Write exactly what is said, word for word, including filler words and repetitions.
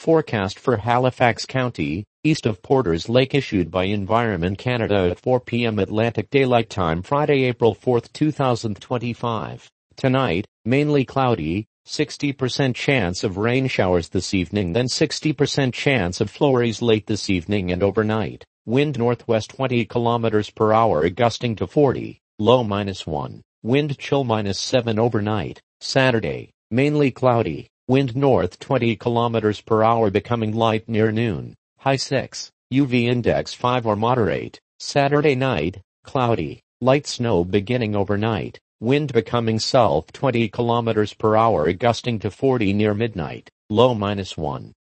Forecast for Halifax County, east of Porters Lake, issued by Environment Canada at four p m Atlantic Daylight Time, Friday, April fourth, two thousand twenty-five. Tonight, mainly cloudy, sixty percent chance of rain showers this evening, then sixty percent chance of flurries late this evening and overnight. Wind northwest twenty kilometers per hour gusting to forty, low minus one. Wind chill minus seven overnight. Saturday, mainly cloudy. Wind north twenty kilometers per hour becoming light near noon. High six. U V index five or moderate. Saturday night, cloudy. Light snow beginning overnight. Wind becoming south twenty kilometers per hour gusting to forty near midnight. Low minus one.